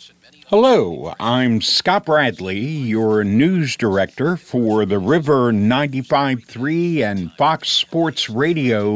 Hello, I'm Scott Bradley, your news director for the River 95.3 and Fox Sports Radio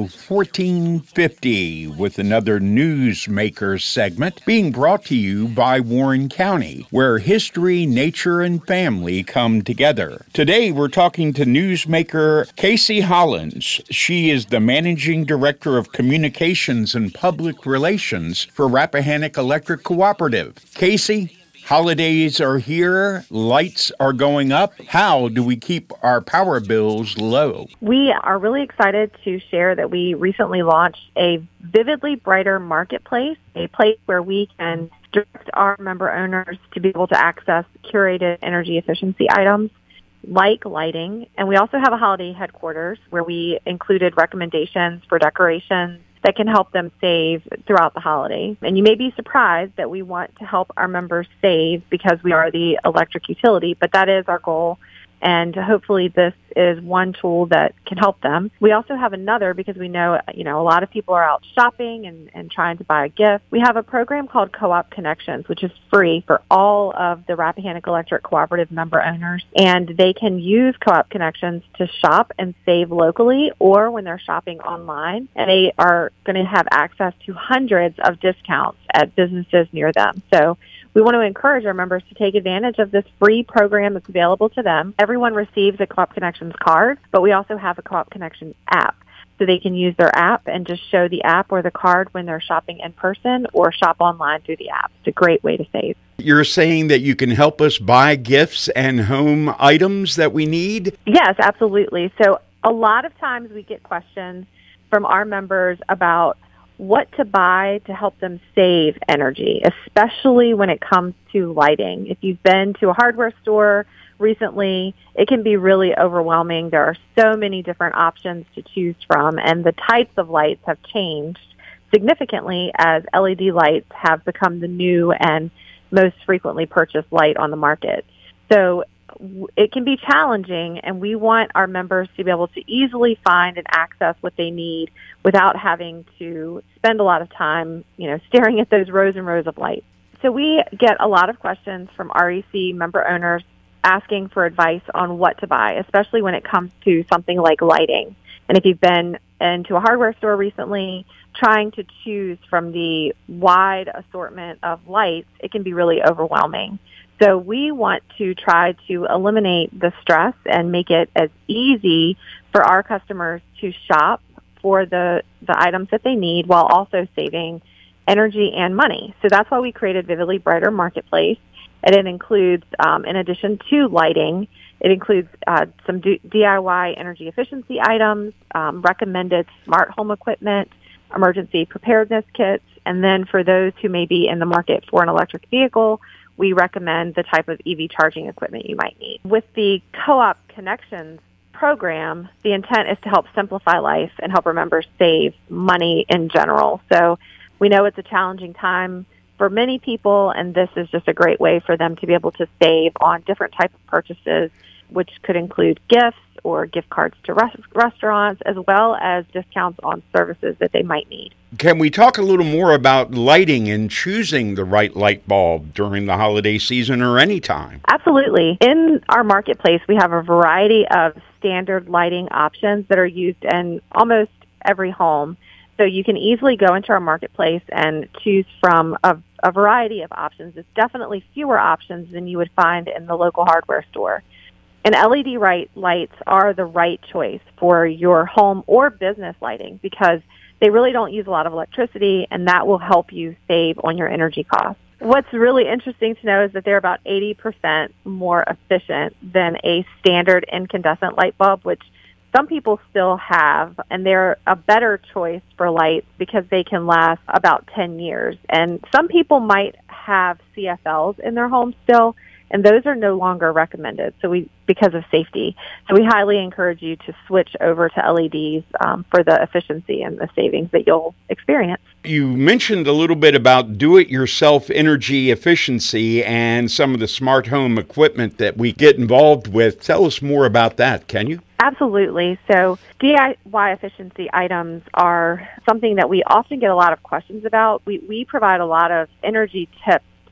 1450 with another Newsmaker segment being brought to you by Warren County, where history, nature, and family come together. Today we're talking to newsmaker Casey Hollins. She is the Managing Director of Communications and Public Relations for Rappahannock Electric Cooperative. Casey, holidays are here, lights are going up. How do we keep our power bills low? We are really excited to share that we recently launched a Vividly Brighter Marketplace, a place where we can direct our member owners to be able to access curated energy efficiency items like lighting. And we also have a holiday headquarters where we included recommendations for decorations that can help them save throughout the holiday. And you may be surprised that we want to help our members save because we are the electric utility, but that is our goal. And hopefully this is one tool that can help them. We also have another because we know, a lot of people are out shopping and trying to buy a gift. We have a program called Co-op Connections, which is free for all of the Rappahannock Electric Cooperative member owners. And they can use Co-op Connections to shop and save locally or when they're shopping online. And they are going to have access to hundreds of discounts at businesses near them. So we want to encourage our members to take advantage of this free program that's available to them. Everyone receives a Co-op Connections card, but we also have a Co-op Connections app. So they can use their app and just show the app or the card when they're shopping in person or shop online through the app. It's a great way to save. You're saying that you can help us buy gifts and home items that we need? Yes, absolutely. So a lot of times we get questions from our members about what to buy to help them save energy, especially when it comes to lighting. If you've been to a hardware store recently, it can be really overwhelming. There are so many different options to choose from, and the types of lights have changed significantly as LED lights have become the new and most frequently purchased light on the market. So it can be challenging, and we want our members to be able to easily find and access what they need without having to spend a lot of time, staring at those rows and rows of lights. So we get a lot of questions from REC member owners asking for advice on what to buy, especially when it comes to something like lighting. And if you've been into a hardware store recently, trying to choose from the wide assortment of lights, it can be really overwhelming. So we want to try to eliminate the stress and make it as easy for our customers to shop for the items that they need while also saving energy and money. So that's why we created Vividly Brighter Marketplace. And it includes, in addition to lighting, it includes some DIY energy efficiency items, recommended smart home equipment, emergency preparedness kits, and then for those who may be in the market for an electric vehicle, we recommend the type of EV charging equipment you might need. With the Co-op Connections program, the intent is to help simplify life and help our members save money in general. So we know it's a challenging time for many people, and this is just a great way for them to be able to save on different types of purchases, which could include gifts or gift cards to restaurants, as well as discounts on services that they might need. Can we talk a little more about lighting and choosing the right light bulb during the holiday season or any time? Absolutely. In our marketplace, we have a variety of standard lighting options that are used in almost every home. So you can easily go into our marketplace and choose from a variety of options. It's definitely fewer options than you would find in the local hardware store. And LED lights are the right choice for your home or business lighting because they really don't use a lot of electricity, and that will help you save on your energy costs. What's really interesting to know is that they're about 80% more efficient than a standard incandescent light bulb, which some people still have, and they're a better choice for lights because they can last about 10 years. And some people might have CFLs in their home still, and those are no longer recommended because of safety. So we highly encourage you to switch over to LEDs for the efficiency and the savings that you'll experience. You mentioned a little bit about do-it-yourself energy efficiency and some of the smart home equipment that we get involved with. Tell us more about that, can you? Absolutely. So DIY efficiency items are something that we often get a lot of questions about. We provide a lot of energy tips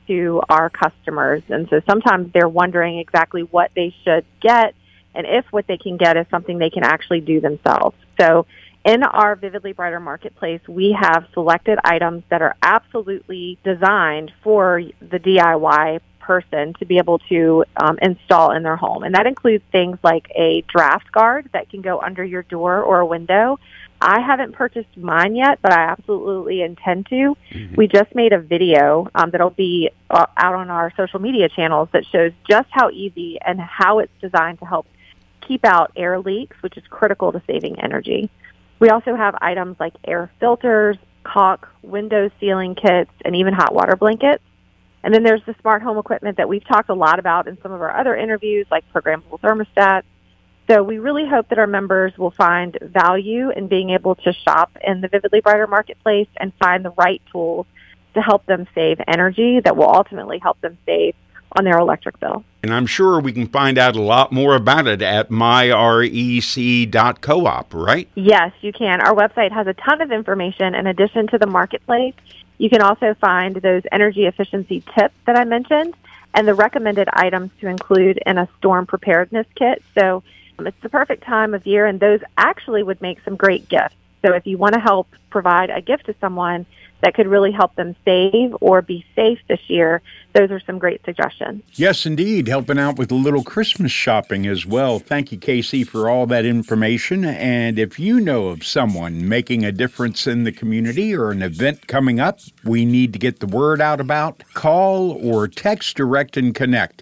to our customers. And so sometimes they're wondering exactly what they should get and if what they can get is something they can actually do themselves. So in our Vividly Brighter Marketplace, we have selected items that are absolutely designed for the DIY person to be able to install in their home. And that includes things like a draft guard that can go under your door or a window. I haven't purchased mine yet, but I absolutely intend to. Mm-hmm. We just made a video that'll be out on our social media channels that shows just how easy and how it's designed to help keep out air leaks, which is critical to saving energy. We also have items like air filters, caulk, window sealing kits, and even hot water blankets. And then there's the smart home equipment that we've talked a lot about in some of our other interviews, like programmable thermostats. So we really hope that our members will find value in being able to shop in the Vividly Brighter Marketplace and find the right tools to help them save energy that will ultimately help them save on their electric bill. And I'm sure we can find out a lot more about it at myrec.coop, right? Yes, you can. Our website has a ton of information in addition to the marketplace. You can also find those energy efficiency tips that I mentioned and the recommended items to include in a storm preparedness kit. So it's the perfect time of year, and those actually would make some great gifts. So if you want to help provide a gift to someone that could really help them save or be safe this year, those are some great suggestions. Yes, indeed. Helping out with a little Christmas shopping as well. Thank you, Casey, for all that information. And if you know of someone making a difference in the community or an event coming up we need to get the word out about, call or text Direct and Connect.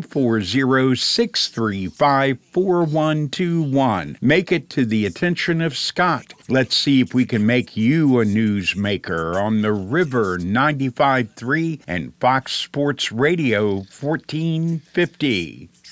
540-635-4121. Make it to the attention of Scott. Let's see if we can make you a newsmaker on the River 95.3 and Fox Sports Radio 1450.